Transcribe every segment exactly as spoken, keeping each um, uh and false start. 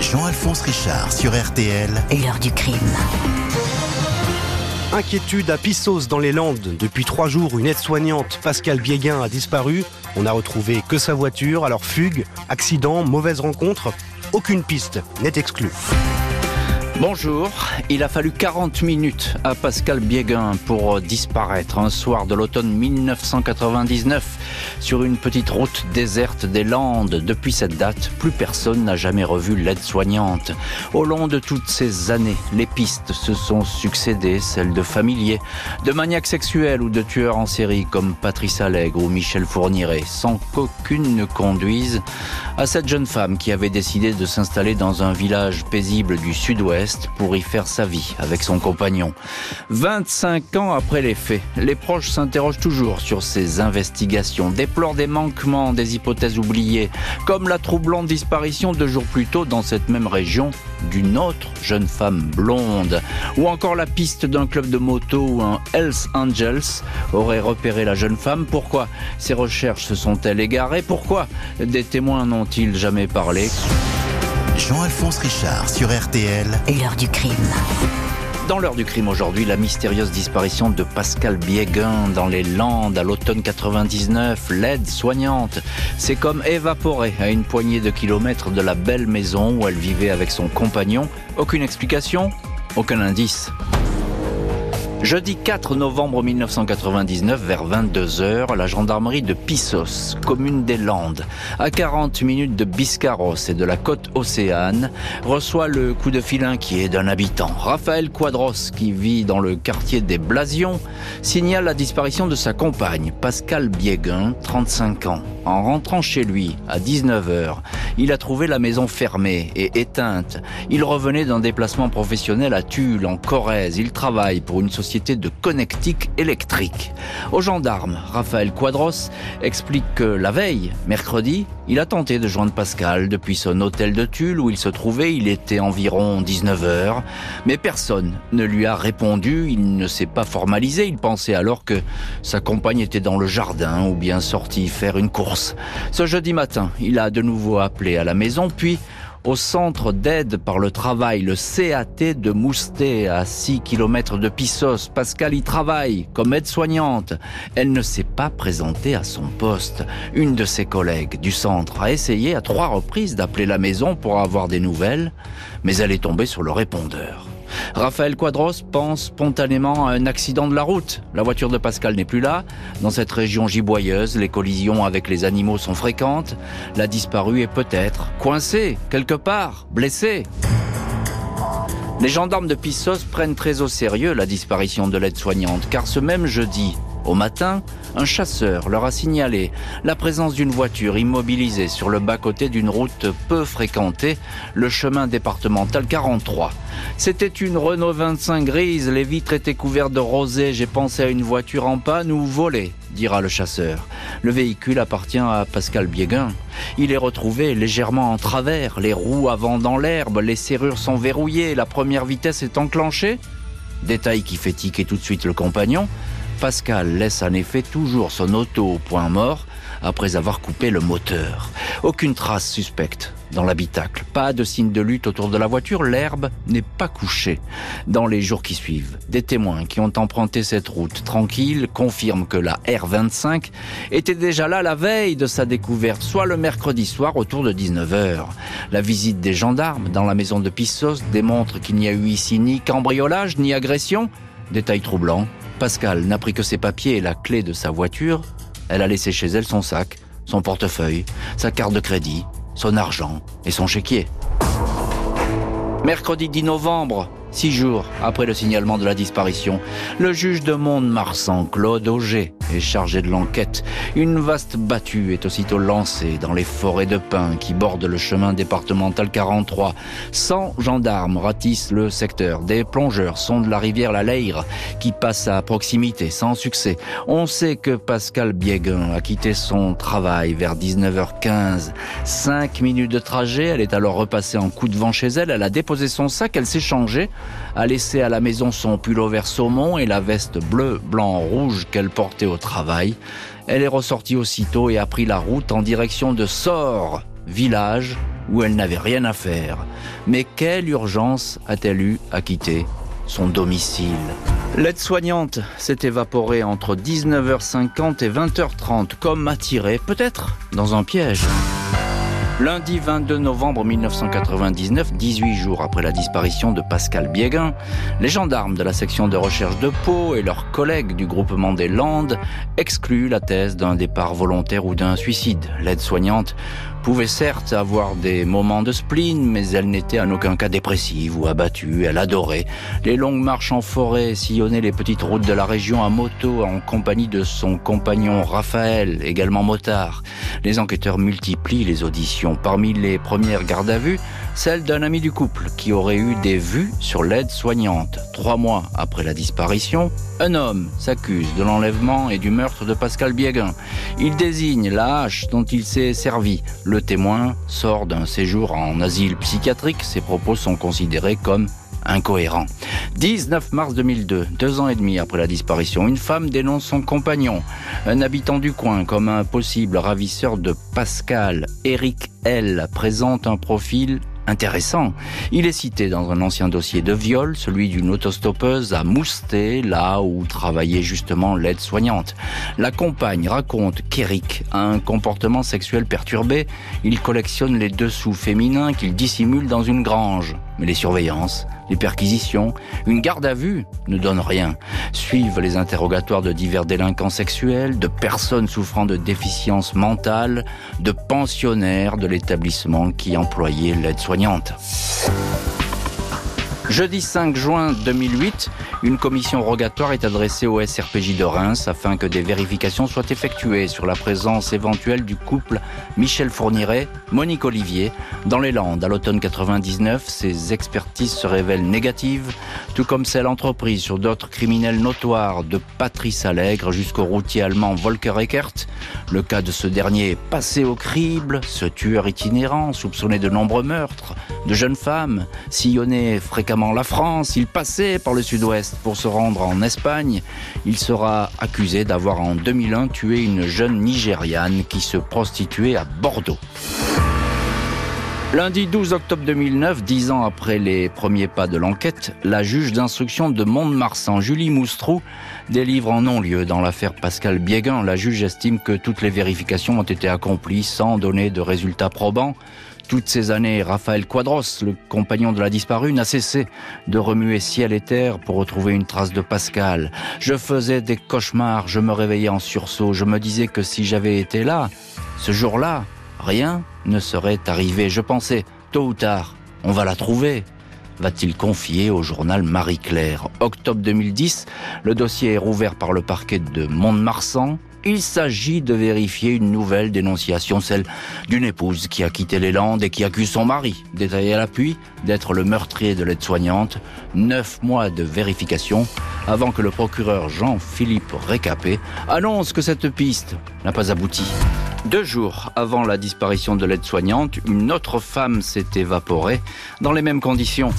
Jean-Alphonse Richard sur R T L. L'heure du crime. Inquiétude à Pissos dans les Landes. Depuis trois jours, une aide-soignante, Pascale Biéguin, a disparu. On n'a retrouvé que sa voiture. Alors fugue, accident, mauvaise rencontre. Aucune piste n'est exclue. Bonjour, il a fallu quarante minutes à Pascale Biéguin pour disparaître un soir de l'automne mille neuf cent quatre-vingt-dix-neuf sur une petite route déserte des Landes. Depuis cette date, plus personne n'a jamais revu l'aide-soignante. Au long de toutes ces années, les pistes se sont succédées, celles de familiers, de maniaques sexuels ou de tueurs en série comme Patrice Allègre ou Michel Fourniret, sans qu'aucune ne conduise à cette jeune femme qui avait décidé de s'installer dans un village paisible du sud-ouest pour y faire sa vie avec son compagnon. vingt-cinq ans après les faits, les proches s'interrogent toujours sur ces investigations, déplorent des manquements, des hypothèses oubliées, comme la troublante disparition deux jours plus tôt dans cette même région d'une autre jeune femme blonde, ou encore la piste d'un club de moto où un Hells Angels aurait repéré la jeune femme. Pourquoi ces recherches se sont-elles égarées? Pourquoi des témoins n'ont-ils jamais parlé? Jean-Alphonse Richard sur R T L. L'heure du crime. Dans l'heure du crime aujourd'hui, la mystérieuse disparition de Pascale Biéguin dans les Landes à l'automne quatre-vingt-dix-neuf, l'aide-soignante s'est comme évaporée à une poignée de kilomètres de la belle maison où elle vivait avec son compagnon. Aucune explication, aucun indice. Jeudi quatre novembre mille neuf cent quatre-vingt-dix-neuf, vers vingt-deux heures, la gendarmerie de Pissos, commune des Landes, à quarante minutes de Biscarros et de la côte Océane, reçoit le coup de fil inquiet d'un habitant. Raphaël Quadros, qui vit dans le quartier des Blasions, signale la disparition de sa compagne, Pascale Biéguin, trente-cinq ans. En rentrant chez lui, à dix-neuf heures, il a trouvé la maison fermée et éteinte. Il revenait d'un déplacement professionnel à Tulle, en Corrèze. Il travaille pour une société de connectique électrique. Aux gendarmes, Raphaël Quadros explique que la veille, mercredi, il a tenté de joindre Pascale depuis son hôtel de Tulle où il se trouvait. Il était environ dix-neuf heures, mais personne ne lui a répondu. Il ne s'est pas formalisé. Il pensait alors que sa compagne était dans le jardin ou bien sortie faire une course. Ce jeudi matin, il a de nouveau appelé à la maison, puis au centre d'aide par le travail, le C A T de Moustet, à six kilomètres de Pissos. Pascale y travaille comme aide-soignante. Elle ne s'est pas présentée à son poste. Une de ses collègues du centre a essayé à trois reprises d'appeler la maison pour avoir des nouvelles, mais elle est tombée sur le répondeur. Raphaël Quadros pense spontanément à un accident de la route. La voiture de Pascale n'est plus là. Dans cette région giboyeuse, les collisions avec les animaux sont fréquentes. La disparue est peut-être coincée, quelque part, blessée. Les gendarmes de Pissos prennent très au sérieux la disparition de l'aide-soignante, car ce même jeudi, au matin, un chasseur leur a signalé la présence d'une voiture immobilisée sur le bas-côté d'une route peu fréquentée, le chemin départemental quarante-trois. C'était une Renault vingt-cinq grise, les vitres étaient couvertes de rosée. J'ai pensé à une voiture en panne ou volée, dira le chasseur. Le véhicule appartient à Pascale Biéguin. Il est retrouvé légèrement en travers, les roues avant dans l'herbe, les serrures sont verrouillées, la première vitesse est enclenchée. Détail qui fait tiquer tout de suite le compagnon. Pascale laisse en effet toujours son auto au point mort après avoir coupé le moteur. Aucune trace suspecte dans l'habitacle. Pas de signe de lutte autour de la voiture. L'herbe n'est pas couchée. Dans les jours qui suivent, des témoins qui ont emprunté cette route tranquille confirment que la R vingt-cinq était déjà là la veille de sa découverte, soit le mercredi soir autour de dix-neuf heures. La visite des gendarmes dans la maison de Pissos démontre qu'il n'y a eu ici ni cambriolage ni agression. Détail troublant, Pascale n'a pris que ses papiers et la clé de sa voiture. Elle a laissé chez elle son sac, son portefeuille, sa carte de crédit, son argent et son chéquier. Mercredi dix novembre, six jours après le signalement de la disparition, le juge de Mont-de-Marsan, Claude Auger, est chargé de l'enquête. Une vaste battue est aussitôt lancée dans les forêts de pins qui bordent le chemin départemental quarante-trois. cent gendarmes ratissent le secteur. Des plongeurs sondent la rivière la Leyre qui passe à proximité, sans succès. On sait que Pascale Biéguin a quitté son travail vers dix-neuf heures quinze. Cinq minutes de trajet, elle est alors repassée en coup de vent chez elle. Elle a déposé son sac, elle s'est changée, a laissé à la maison son pull-over saumon et la veste bleu, blanc, rouge qu'elle portait au travail. Elle est ressortie aussitôt et a pris la route en direction de Sort, village où elle n'avait rien à faire. Mais quelle urgence a-t-elle eu à quitter son domicile ? L'aide-soignante s'est évaporée entre dix-neuf heures cinquante et vingt heures trente, comme attirée, peut-être, dans un piège. Lundi vingt-deux novembre mille neuf cent quatre-vingt-dix-neuf, dix-huit jours après la disparition de Pascal Biéguin, les gendarmes de la section de recherche de Pau et leurs collègues du groupement des Landes excluent la thèse d'un départ volontaire ou d'un suicide. L'aide-soignante pouvait certes avoir des moments de spleen, mais elle n'était en aucun cas dépressive ou abattue. Elle adorait les longues marches en forêt, sillonner les petites routes de la région à moto en compagnie de son compagnon Raphaël, également motard. Les enquêteurs multiplient les auditions. Parmi les premières gardes à vue, celle d'un ami du couple qui aurait eu des vues sur l'aide-soignante. Trois mois après la disparition, un homme s'accuse de l'enlèvement et du meurtre de Pascal Biéguin. Il désigne la hache dont il s'est servi. Le témoin sort d'un séjour en asile psychiatrique. Ses propos sont considérés comme incohérents. dix-neuf mars deux mille deux, deux ans et demi après la disparition, une femme dénonce son compagnon, un habitant du coin, comme un possible ravisseur de Pascal. Eric L. présente un profil intéressant. Il est cité dans un ancien dossier de viol, celui d'une autostoppeuse à Moustet, là où travaillait justement l'aide-soignante. La compagne raconte qu'Éric a un comportement sexuel perturbé. Il collectionne les dessous féminins qu'il dissimule dans une grange. Mais les surveillances, les perquisitions, une garde à vue ne donnent rien. Suivent les interrogatoires de divers délinquants sexuels, de personnes souffrant de déficience mentale, de pensionnaires de l'établissement qui employait l'aide-soignante. Jeudi cinq juin deux mille huit, une commission rogatoire est adressée au S R P J de Reims afin que des vérifications soient effectuées sur la présence éventuelle du couple Michel Fourniret, Monique Olivier. Dans les Landes, à l'automne quatre-vingt-dix-neuf, ces expertises se révèlent négatives, tout comme celle entreprise sur d'autres criminels notoires, de Patrice Allègre jusqu'au routier allemand Volker Eckert. Le cas de ce dernier est passé au crible, ce tueur itinérant, soupçonné de nombreux meurtres, de jeunes femmes, sillonnait fréquemment la France, il passait par le sud-ouest pour se rendre en Espagne. Il sera accusé d'avoir en deux mille un tué une jeune Nigériane qui se prostituait à Bordeaux. Lundi douze octobre deux mille neuf, dix ans après les premiers pas de l'enquête, la juge d'instruction de Mont-de-Marsan, Julie Moustrou, délivre un non-lieu dans l'affaire Pascal Biéguin. La juge estime que toutes les vérifications ont été accomplies sans donner de résultats probants. Toutes ces années, Raphaël Quadros, le compagnon de la disparue, n'a cessé de remuer ciel et terre pour retrouver une trace de Pascal. Je faisais des cauchemars, je me réveillais en sursaut, je me disais que si j'avais été là, ce jour-là, rien ne serait arrivé. Je pensais, tôt ou tard, on va la trouver. Va-t-il confier au journal Marie-Claire. Octobre deux mille dix, le dossier est rouvert par le parquet de Mont-de-Marsan. Il s'agit de vérifier une nouvelle dénonciation, celle d'une épouse qui a quitté les Landes et qui accuse son mari, détaillé à l'appui, d'être le meurtrier de l'aide-soignante. Neuf mois de vérification avant que le procureur Jean-Philippe Récapé annonce que cette piste n'a pas abouti. Deux jours avant la disparition de l'aide-soignante, une autre femme s'est évaporée dans les mêmes conditions.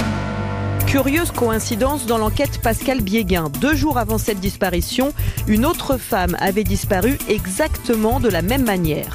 Curieuse coïncidence dans l'enquête Pascal Biéguin. Deux jours avant cette disparition, une autre femme avait disparu exactement de la même manière.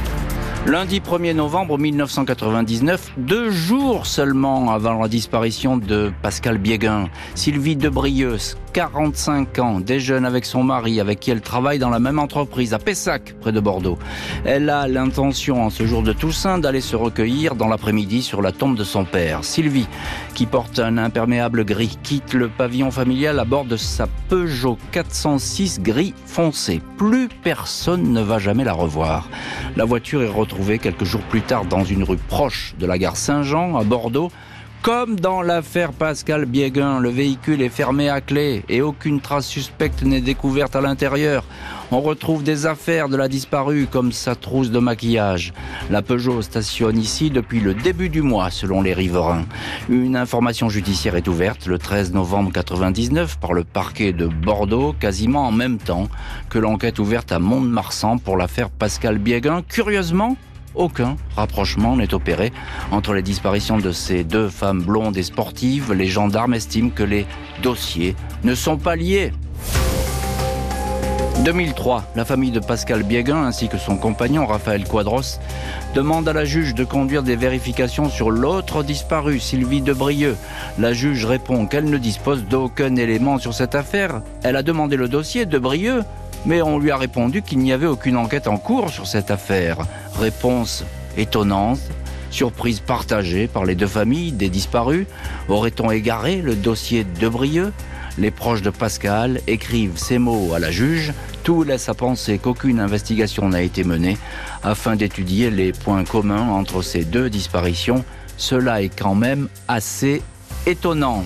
Lundi premier novembre mille neuf cent quatre-vingt-dix-neuf, deux jours seulement avant la disparition de Pascal Biéguin, Sylvie Debrieus, quarante-cinq ans, déjeune avec son mari, avec qui elle travaille dans la même entreprise, à Pessac, près de Bordeaux. Elle a l'intention, en ce jour de Toussaint, d'aller se recueillir dans l'après-midi sur la tombe de son père. Sylvie, qui porte un imperméable gris, quitte le pavillon familial à bord de sa Peugeot quatre cent six gris foncé. Plus personne ne va jamais la revoir. La voiture est retrouvée quelques jours plus tard dans une rue proche de la gare Saint-Jean, à Bordeaux. Comme dans l'affaire Pascal Biéguin, le véhicule est fermé à clé et aucune trace suspecte n'est découverte à l'intérieur. On retrouve des affaires de la disparue comme sa trousse de maquillage. La Peugeot stationne ici depuis le début du mois, selon les riverains. Une information judiciaire est ouverte le treize novembre quatre-vingt-dix-neuf par le parquet de Bordeaux, quasiment en même temps que l'enquête ouverte à Mont-de-Marsan pour l'affaire Pascal Biéguin. Curieusement, aucun rapprochement n'est opéré entre les disparitions de ces deux femmes blondes et sportives. Les gendarmes estiment que les dossiers ne sont pas liés. deux mille trois, la famille de Pascal Biéguin ainsi que son compagnon Raphaël Quadros demande à la juge de conduire des vérifications sur l'autre disparue, Sylvie Debrieux. La juge répond qu'elle ne dispose d'aucun élément sur cette affaire. Elle a demandé le dossier de Brieux, mais on lui a répondu qu'il n'y avait aucune enquête en cours sur cette affaire. Réponse étonnante, surprise partagée par les deux familles des disparus. Aurait-on égaré le dossier de Brieux ? Les proches de Pascal écrivent ces mots à la juge. Tout laisse à penser qu'aucune investigation n'a été menée afin d'étudier les points communs entre ces deux disparitions. Cela est quand même assez étonnant.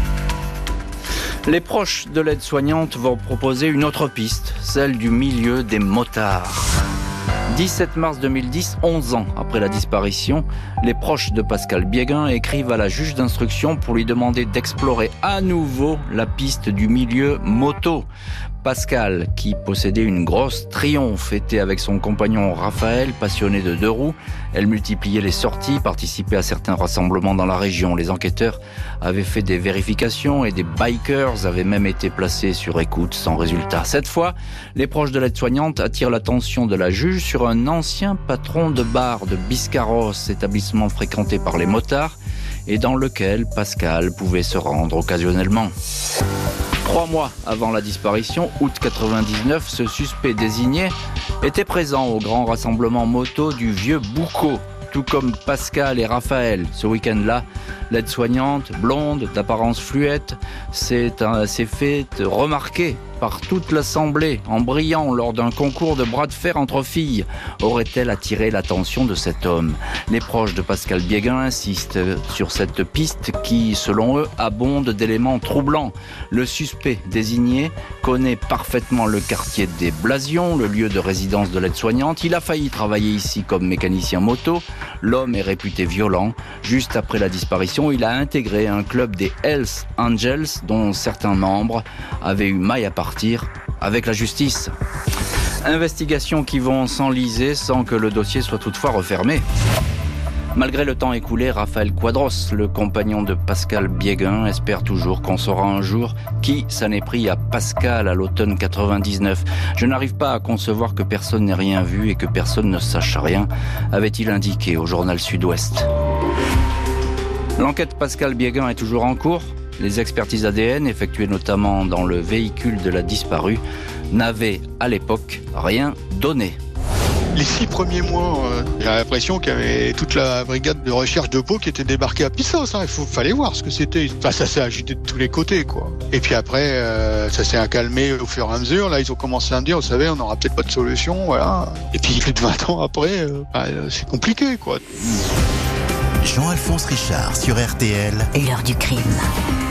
Les proches de l'aide-soignante vont proposer une autre piste, celle du milieu des motards. dix-sept mars deux mille dix, onze ans après la disparition, les proches de Pascal Biéguin écrivent à la juge d'instruction pour lui demander d'explorer à nouveau la piste du milieu moto. Pascal, qui possédait une grosse Triomphe, était avec son compagnon Raphaël, passionné de deux roues. Elle multipliait les sorties, participait à certains rassemblements dans la région. Les enquêteurs avaient fait des vérifications et des bikers avaient même été placés sur écoute sans résultat. Cette fois, les proches de l'aide-soignante attirent l'attention de la juge sur un ancien patron de bar de Biscarros, établissement fréquenté par les motards et dans lequel Pascal pouvait se rendre occasionnellement. Trois mois avant la disparition, août quatre-vingt-dix-neuf, ce suspect désigné était présent au grand rassemblement moto du Vieux Boucau, tout comme Pascal et Raphaël. Ce week-end-là, l'aide-soignante, blonde, d'apparence fluette, s'est, euh, s'est fait remarquer par toute l'assemblée en brillant lors d'un concours de bras de fer entre filles. Aurait-elle attiré l'attention de cet homme ? Les proches de Pascal Biéguin insistent sur cette piste qui, selon eux, abonde d'éléments troublants. Le suspect désigné connaît parfaitement le quartier des Blasions, le lieu de résidence de l'aide-soignante. Il a failli travailler ici comme mécanicien moto. L'homme est réputé violent. Juste après la disparition, il a intégré un club des Hells Angels dont certains membres avaient eu maille à partir avec la justice. Investigations qui vont s'enliser sans que le dossier soit toutefois refermé. Malgré le temps écoulé, Raphaël Quadros, le compagnon de Pascal Biéguin, espère toujours qu'on saura un jour qui s'en est pris à Pascal à l'automne quatre-vingt-dix-neuf. Je n'arrive pas à concevoir que personne n'ait rien vu et que personne ne sache rien, avait-il indiqué au journal Sud-Ouest. L'enquête Pascal Biéguin est toujours en cours. Les expertises A D N, effectuées notamment dans le véhicule de la disparue, n'avaient à l'époque rien donné. Les six premiers mois, euh, j'ai l'impression qu'il y avait toute la brigade de recherche de Pau qui était débarquée à Pissos. Hein. Il faut, fallait voir ce que c'était. Enfin, ça s'est agité de tous les côtés, quoi. Et puis après, euh, ça s'est calmé au fur et à mesure. Là, ils ont commencé à me dire, vous savez, on n'aura peut-être pas de solution, voilà. Et puis plus de vingt ans après, euh, bah, c'est compliqué, quoi. Jean-Alphonse Richard sur R T L. L'heure du crime.